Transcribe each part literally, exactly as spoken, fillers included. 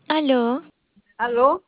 Aló, ¿Aló?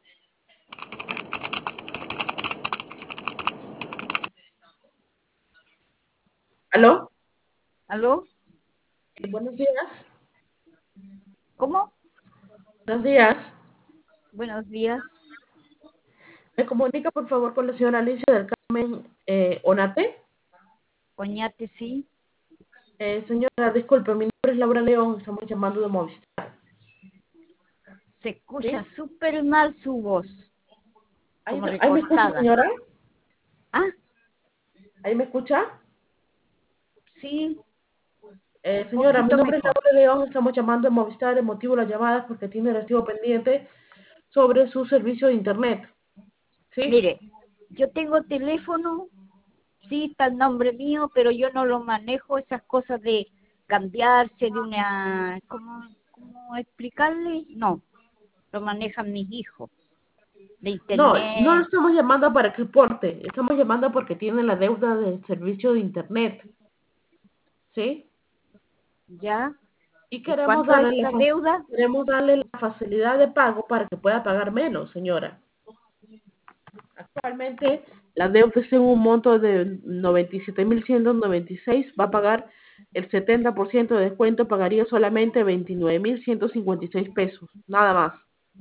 ¿Aló? ¿Aló? Eh, buenos días. ¿Cómo? Buenos días. Buenos días. ¿Me comunica, por favor, con la señora Alicia del Carmen eh, Onate? Oñate, sí. Eh, señora, disculpe, mi nombre es Laura León, estamos llamando de Movistar. Se escucha ¿Sí? súper mal su voz, ¿Ahí, como me- ahí me escucha, recortada. señora? Ah, ¿Ahí me escucha? sí, Eh, un señora, mi poquito nombre es mejor. Laura León, estamos llamando de Movistar, el motivo de la llamada es porque tiene recibo pendiente sobre su servicio de Internet. ¿Sí? Mire, yo tengo teléfono, sí, está el nombre mío, pero yo no lo manejo, esas cosas de cambiarse de una... ¿Cómo, cómo explicarle? No, lo manejan mis hijos, de No, no lo internet, estamos llamando para que porte, estamos llamando porque tiene la deuda del servicio de Internet. ¿Sí? ¿ya? Y ¿Y queremos cuánto es darle la, la fa- deuda? queremos darle la facilidad de pago para que pueda pagar menos, señora. Actualmente la deuda es en un monto de noventa y siete mil ciento noventa y seis, va a pagar el setenta por ciento de descuento, pagaría solamente veintinueve mil ciento cincuenta y seis pesos, nada más.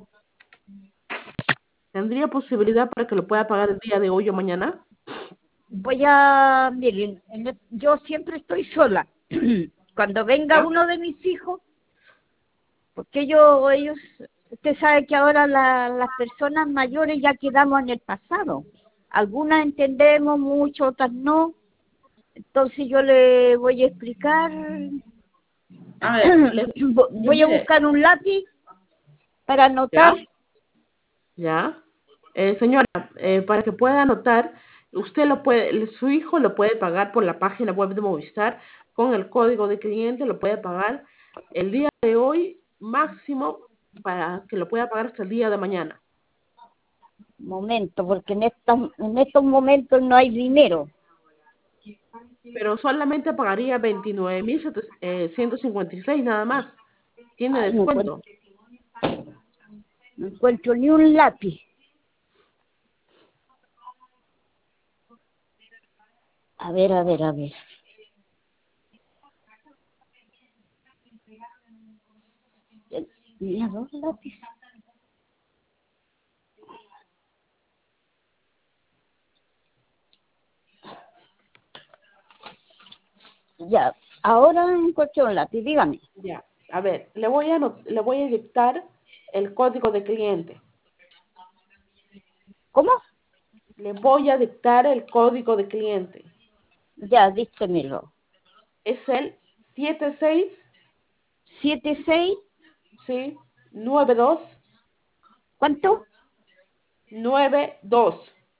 ¿Tendría posibilidad para que lo pueda pagar el día de hoy o mañana? Voy a, miren, en el- yo siempre estoy sola. Cuando venga ¿Ya? uno de mis hijos, porque yo, ellos, usted sabe que ahora la- las personas mayores ya quedamos en el pasado. Algunas entendemos mucho, otras no. Entonces yo le voy a explicar, A ver, le, vo- yo voy a mire, buscar un lápiz para ¿ya? anotar. ¿Ya? Eh, señora, eh, para que pueda anotar, usted lo puede, su hijo lo puede pagar por la página web de Movistar con el código de cliente, lo puede pagar el día de hoy máximo para que lo pueda pagar hasta el día de mañana. Momento, porque en estos, en estos momentos no hay dinero. Pero solamente pagaría veintinueve mil ciento cincuenta y seis nada más. Tiene Ay, no encuentro, descuento. no encuentro ni un lápiz. A ver, a ver, a ver. Mira, dos lápices. Ya, ahora encontré un lápiz, dígame. Ya, a ver, le voy a, anot- le voy a dictar el código de cliente. ¿Cómo? Le voy a dictar el código de cliente. Ya, dístemelo. Es el siete seis, Siete, seis, sí, nueve dos ¿cuánto? nueve dos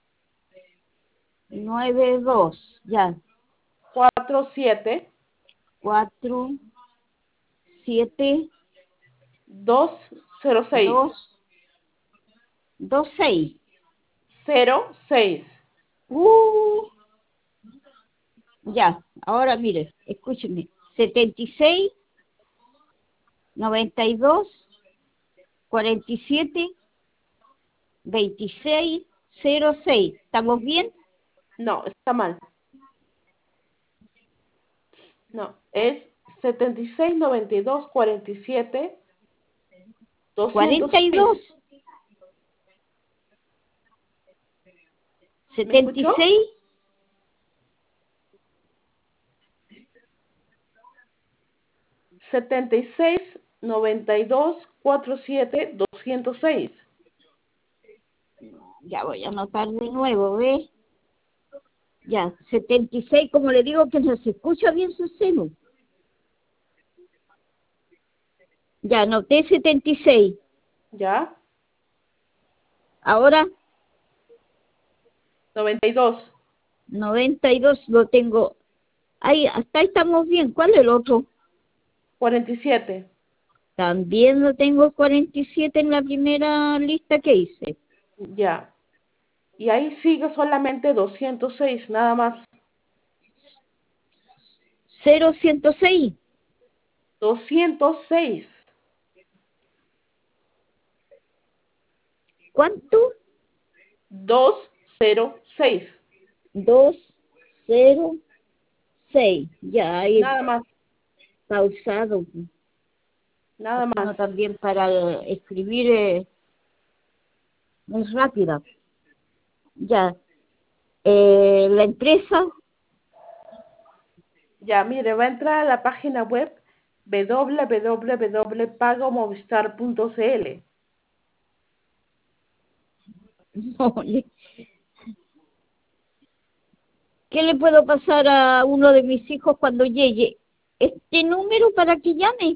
Nueve, dos, ya. cuatro siete Cuatro, siete, dos cero seis dos, dos, seis. cero seis. Uh, ya, ahora mire, escúcheme. Setenta y seis, noventa y dos, cuarenta y siete, veintiséis, cero seis. ¿Estamos bien? No, está mal. No, es setenta y seis noventa y dos cuarenta y siete doscientos Cuarenta y seis. dos, ¿Me setenta y escuchó? seis. setenta y seis noventa y dos cuarenta y siete doscientos seis. Ya voy a anotar de nuevo, ¿ves? Ya, setenta y seis, como le digo que no se escucha bien su celu. Ya, anoté setenta y seis. ¿Ya? Ahora noventa y dos noventa y dos lo tengo. Ahí, hasta ahí estamos bien. ¿Cuál es el otro? cuarenta y siete. También lo tengo cuarenta y siete en la primera lista que hice. Ya. Y ahí sigue solamente doscientos seis, nada más. Cero ciento seis. doscientos seis. ¿Cuánto? Dos cero seis. Dos, cero, seis. Ya hay Nada más, pausado. nada Porque más. uno también para escribir eh, es rápida. Ya. Eh, la empresa, Ya, mire, va a entrar a la página web w w w punto pago movistar punto c l. no, le- ¿qué le puedo pasar a uno de mis hijos cuando llegue? Este número para que llame.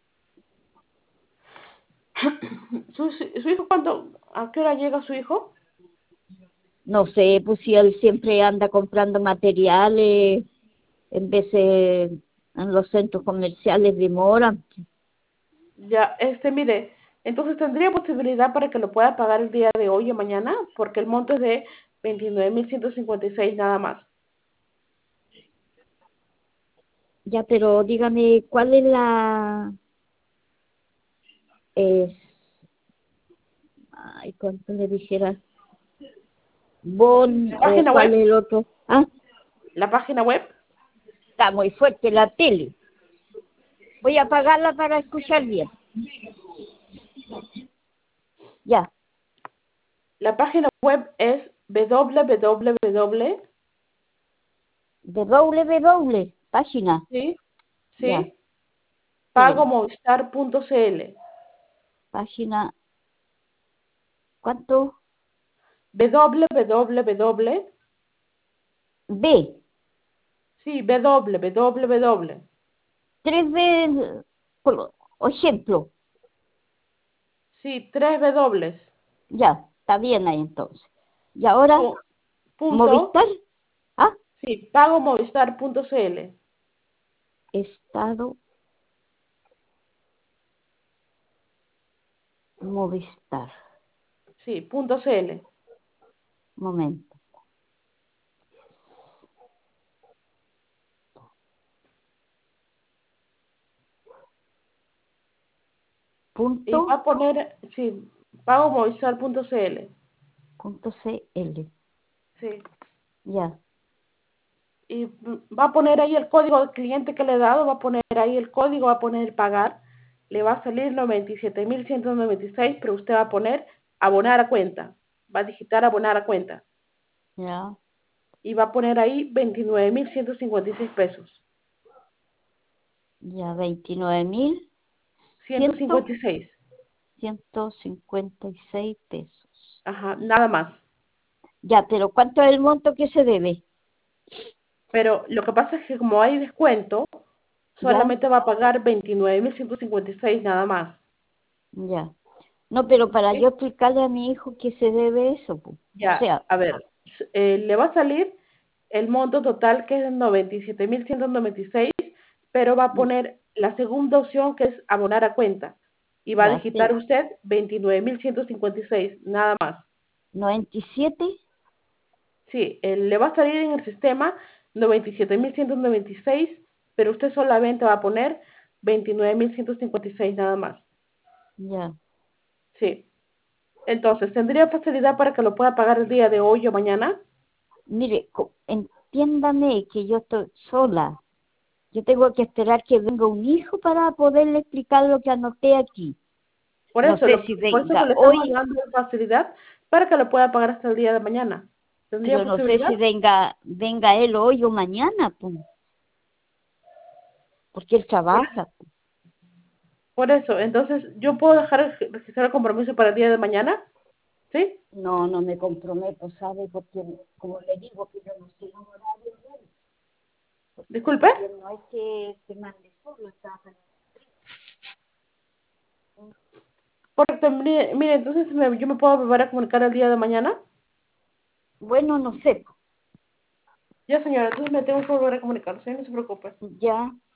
¿Su, su hijo cuánto? ¿A qué hora llega su hijo? No sé, pues si él siempre anda comprando materiales, en veces en los centros comerciales demoran. Ya, este, mire, entonces tendría posibilidad para que lo pueda pagar el día de hoy o mañana, porque el monto es de veintinueve mil ciento cincuenta y seis nada más. Ya, pero dígame, ¿cuál es la... Es, ay, ¿cuánto le dijera? Bon La o página cuál web, es el otro. Ah, la página web, está muy fuerte la tele. Voy a apagarla para escuchar bien. Ya, la página web es www, de doble, doble, página. sí, Ya, sí, espéreme. pagomovistar punto c l. Página, ¿cuánto? www, B, sí, www, tres B, por ejemplo. sí, tres W, Ya, está bien ahí entonces. Y ahora, pu- punto, Movistar, ah, sí, pagomovistar punto c l. Estado Movistar. Sí, punto cl. Momento. Y va Punto, a poner, sí, pagomovistar punto c l. punto C L. Sí. Ya, Y mm, va a poner ahí el código del cliente que le he dado, va a poner ahí el código, va a poner pagar. Le va a salir noventa y siete mil ciento noventa y seis, pero usted va a poner abonar a cuenta. Va a digitar abonar a cuenta. ya, Y va a poner ahí veintinueve mil ciento cincuenta y seis pesos. ya, veintinueve mil ciento ciento, cincuenta y seis. ciento cincuenta y seis pesos. Ajá, nada más. Ya, pero ¿cuánto es el monto que se debe? Pero lo que pasa es que como hay descuento, Ya, solamente va a pagar veintinueve mil ciento cincuenta y seis nada más. ya. No, pero para ¿Sí? yo explicarle a mi hijo que se debe eso, po. O Ya, sea, a ver, s- eh, le va a salir el monto total que es de noventa y siete mil ciento noventa y seis, pero va a poner la segunda opción que es abonar a cuenta y va a ya, digitar sí. usted veintinueve mil ciento cincuenta y seis nada más. Noventa y siete. Sí, eh, le va a salir en el sistema noventa y siete mil ciento noventa y seis, pero usted solamente va a poner veintinueve mil ciento cincuenta y seis nada más. Ya. Sí. Entonces, ¿tendría facilidad para que lo pueda pagar el día de hoy o mañana? Mire, co- entiéndame que yo estoy sola. Yo tengo que esperar que venga un hijo para poderle explicar lo que anoté aquí. Por No eso, sé lo, si por eso que venga le estamos hoy, dando facilidad para que lo pueda pagar hasta el día de mañana. ¿Tendría pero no sé posibilidad? si venga, venga él hoy o mañana, pues, porque él Por, trabaja. por eso, entonces, ¿yo puedo dejar el- registrar el compromiso para el día de mañana? ¿Sí? No, no me comprometo, ¿sabe? Porque, como le digo, que yo no sé un horario de él, porque él Disculpe. también no es que se mande solo, trabaja. Porque, mire, mire, entonces me- yo me puedo volver a comunicar el día de mañana. Bueno, no sé, Ya, señora, entonces me tengo que volver a comunicar, ¿sí? No se preocupe. ya.